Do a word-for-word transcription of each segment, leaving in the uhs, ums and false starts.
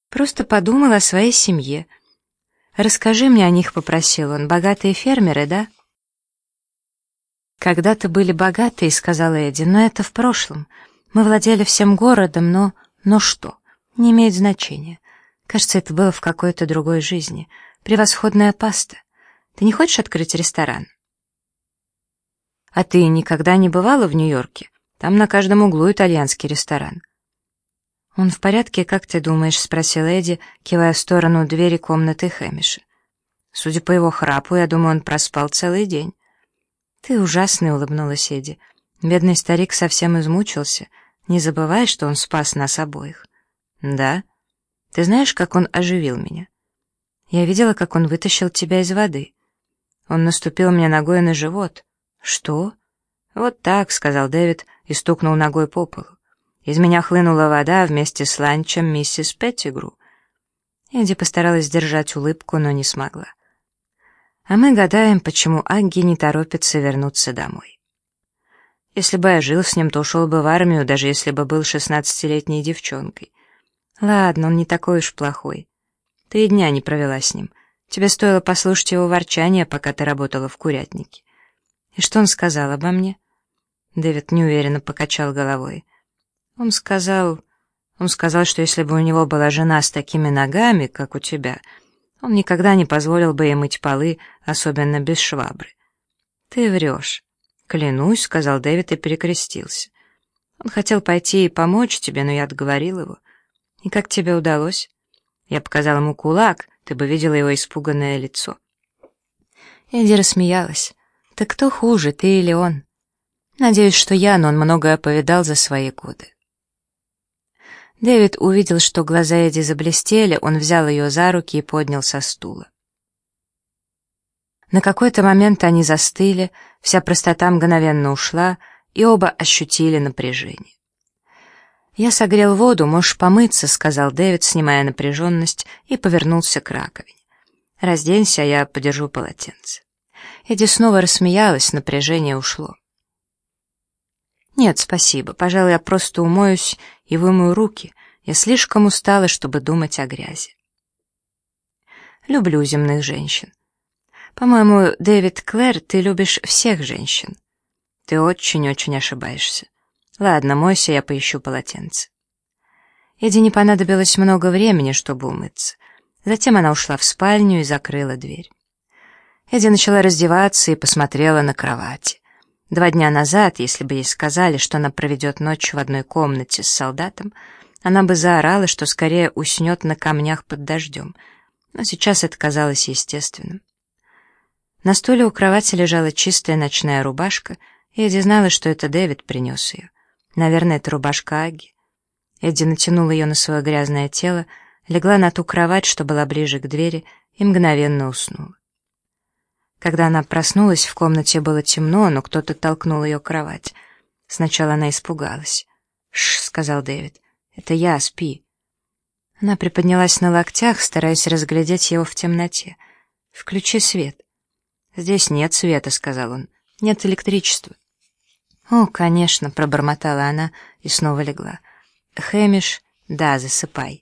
Просто подумал о своей семье. «Расскажи мне о них», — попросил он. «Богатые фермеры, да?» «Когда-то были богатые», — сказала Эдди, — «но это в прошлом. Мы владели всем городом, но... но что? Не имеет значения. Кажется, это было в какой-то другой жизни. Превосходная паста. Ты не хочешь открыть ресторан?» «А ты никогда не бывала в Нью-Йорке? Там на каждом углу итальянский ресторан». «Он в порядке, как ты думаешь?» — спросил Эдди, кивая в сторону двери комнаты Хэмиша. «Судя по его храпу, я думаю, он проспал целый день». «Ты ужасный», — улыбнулась Эдди. «Бедный старик совсем измучился. Не забывай, что он спас нас обоих». «Да? Ты знаешь, как он оживил меня? Я видела, как он вытащил тебя из воды. Он наступил мне ногой на живот». «Что?» «Вот так», — сказал Дэвид и стукнул ногой по полу. «Из меня хлынула вода вместе с ланчем миссис Петтигру». Эдди постаралась сдержать улыбку, но не смогла. А мы гадаем, почему Агги не торопится вернуться домой. Если бы я жил с ним, то ушел бы в армию, даже если бы был шестнадцатилетней девчонкой. Ладно, он не такой уж плохой. Ты и дня не провела с ним. Тебе стоило послушать его ворчание, пока ты работала в курятнике. И что он сказал обо мне? Дэвид неуверенно покачал головой. Он сказал... Он сказал, что если бы у него была жена с такими ногами, как у тебя, он никогда не позволил бы ей мыть полы, особенно без швабры. Ты врешь. Клянусь, — сказал Дэвид и перекрестился. Он хотел пойти и помочь тебе, но я отговорил его. И как тебе удалось? Я показал ему кулак, ты бы видела его испуганное лицо. Эдди рассмеялась. Так кто хуже, ты или он? Надеюсь, что я, но он многое повидал за свои годы. Дэвид увидел, что глаза Эдди заблестели, он взял ее за руки и поднял со стула. На какой-то момент они застыли, вся простота мгновенно ушла, и оба ощутили напряжение. «Я согрел воду, можешь помыться», — сказал Дэвид, снимая напряженность, и повернулся к раковине. «Разденься, а я подержу полотенце». Эдди снова рассмеялась, напряжение ушло. «Нет, спасибо, пожалуй, я просто умоюсь и вымою руки. Я слишком устала, чтобы думать о грязи». «Люблю земных женщин». «По-моему, Дэвид Клэр, ты любишь всех женщин». «Ты очень-очень ошибаешься. Ладно, мойся, я поищу полотенце». Эдди не понадобилось много времени, чтобы умыться. Затем она ушла в спальню и закрыла дверь. Эдди начала раздеваться и посмотрела на кровати. Два дня назад, если бы ей сказали, что она проведет ночь в одной комнате с солдатом, она бы заорала, что скорее уснет на камнях под дождем. Но сейчас это казалось естественным. На стуле у кровати лежала чистая ночная рубашка, и Эдди знала, что это Дэвид принес ее. Наверное, это рубашка Агги. Эдди натянула ее на свое грязное тело, легла на ту кровать, что была ближе к двери, и мгновенно уснула. Когда она проснулась, в комнате было темно, но кто-то толкнул ее кровать. Сначала она испугалась. «Шш», — сказал Дэвид, — «это я, спи». Она приподнялась на локтях, стараясь разглядеть его в темноте. «Включи свет». «Здесь нет света», — сказал он. «Нет электричества». «О, конечно», — пробормотала она и снова легла. «Хэмиш, да, засыпай».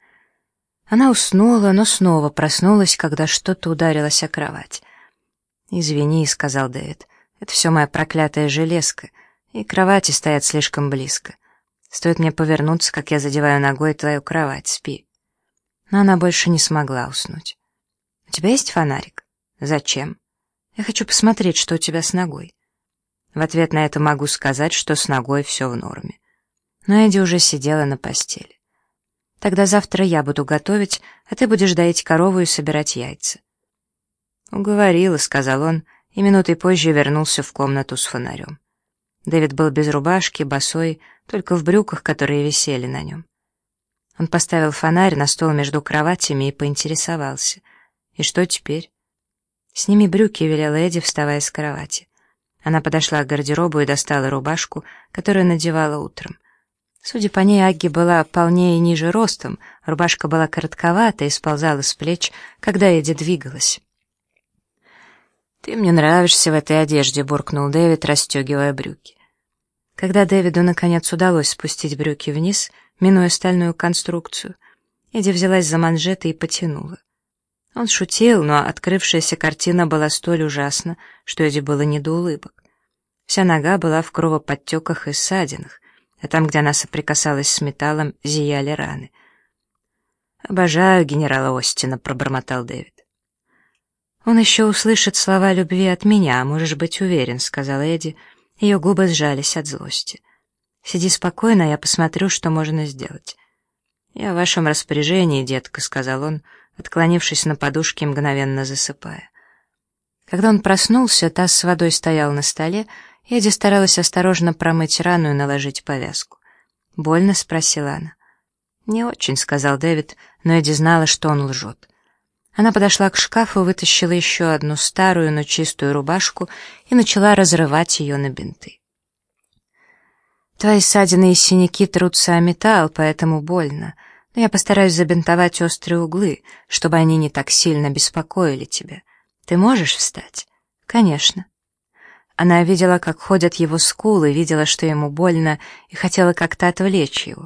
Она уснула, но снова проснулась, когда что-то ударилось о кровать. «Извини», — сказал Дэвид, — «это все моя проклятая железка, и кровати стоят слишком близко. Стоит мне повернуться, как я задеваю ногой твою кровать, спи». Но она больше не смогла уснуть. «У тебя есть фонарик?» «Зачем?» «Я хочу посмотреть, что у тебя с ногой». В ответ на это могу сказать, что с ногой все в норме. Но Эдди уже сидела на постели. «Тогда завтра я буду готовить, а ты будешь доить корову и собирать яйца». «Уговорила», — сказал он, и минутой позже вернулся в комнату с фонарем. Дэвид был без рубашки, босой, только в брюках, которые висели на нем. Он поставил фонарь на стол между кроватями и поинтересовался. «И что теперь?» «Сними брюки», — велела Эдди, вставая с кровати. Она подошла к гардеробу и достала рубашку, которую надевала утром. Судя по ней, Агги была полнее и ниже ростом, рубашка была коротковата и сползала с плеч, когда Эдди двигалась. «Ты мне нравишься в этой одежде», — буркнул Дэвид, расстегивая брюки. Когда Дэвиду наконец удалось спустить брюки вниз, минуя стальную конструкцию, Эдди взялась за манжеты и потянула. Он шутил, но открывшаяся картина была столь ужасна, что Эдди было не до улыбок. Вся нога была в кровоподтеках и ссадинах, а там, где она соприкасалась с металлом, зияли раны. «Обожаю генерала Остина», — пробормотал Дэвид. «Он еще услышит слова любви от меня, можешь быть уверен», — сказала Эдди. Ее губы сжались от злости. «Сиди спокойно, я посмотрю, что можно сделать». «Я в вашем распоряжении, детка», — сказал он, отклонившись на подушке, мгновенно засыпая. Когда он проснулся, таз с водой стоял на столе, и Эдди старалась осторожно промыть рану и наложить повязку. «Больно?» — спросила она. «Не очень», — сказал Дэвид, но Эдди знала, что он лжет. Она подошла к шкафу, вытащила еще одну старую, но чистую рубашку и начала разрывать ее на бинты. «Твои ссадины и синяки трутся о металл, поэтому больно, но я постараюсь забинтовать острые углы, чтобы они не так сильно беспокоили тебя. Ты можешь встать?» «Конечно». Она видела, как ходят его скулы, видела, что ему больно, и хотела как-то отвлечь его.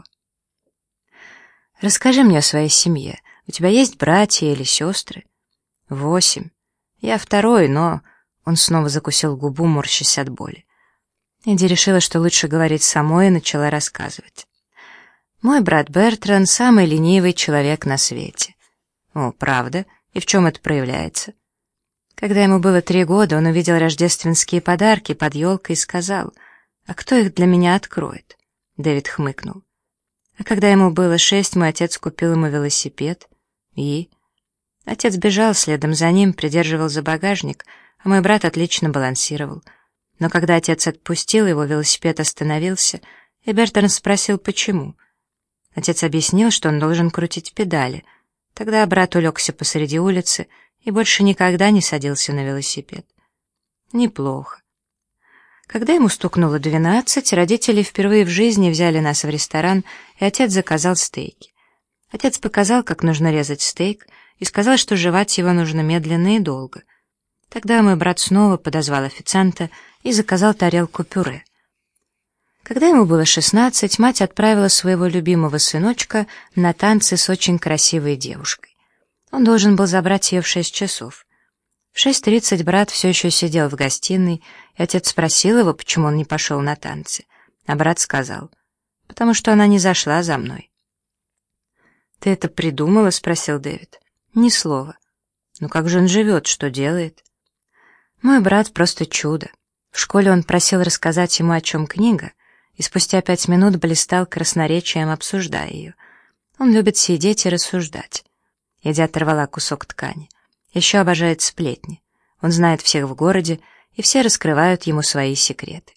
«Расскажи мне о своей семье. У тебя есть братья или сестры?» «Восемь. Я второй, но...» Он снова закусил губу, морщась от боли. Эдди решила, что лучше говорить самой, и начала рассказывать. «Мой брат Бертран — самый ленивый человек на свете». «О, правда? И в чем это проявляется?» Когда ему было три года, он увидел рождественские подарки под елкой и сказал: «А кто их для меня откроет?» Дэвид хмыкнул. А когда ему было шесть, мой отец купил ему велосипед. И? Отец бежал следом за ним, придерживал за багажник, а мой брат отлично балансировал. Но когда отец отпустил его, велосипед остановился, и Бертран спросил, почему. Отец объяснил, что он должен крутить педали. Тогда брат улегся посреди улицы и больше никогда не садился на велосипед. Неплохо. Когда ему стукнуло двенадцать, родители впервые в жизни взяли нас в ресторан, и отец заказал стейки. Отец показал, как нужно резать стейк, и сказал, что жевать его нужно медленно и долго. Тогда мой брат снова подозвал официанта и заказал тарелку пюре. Когда ему было шестнадцать, мать отправила своего любимого сыночка на танцы с очень красивой девушкой. Он должен был забрать ее в шесть часов. В шесть тридцать брат все еще сидел в гостиной, и отец спросил его, почему он не пошел на танцы. А брат сказал: «Потому что она не зашла за мной». «Ты это придумала?» — спросил Дэвид. «Ни слова». «Ну как же он живет, что делает?» «Мой брат просто чудо. В школе он просил рассказать ему, о чем книга, и спустя пять минут блистал красноречием, обсуждая ее. Он любит сидеть и рассуждать». Эдди оторвала кусок ткани. Еще обожает сплетни. Он знает всех в городе, и все раскрывают ему свои секреты.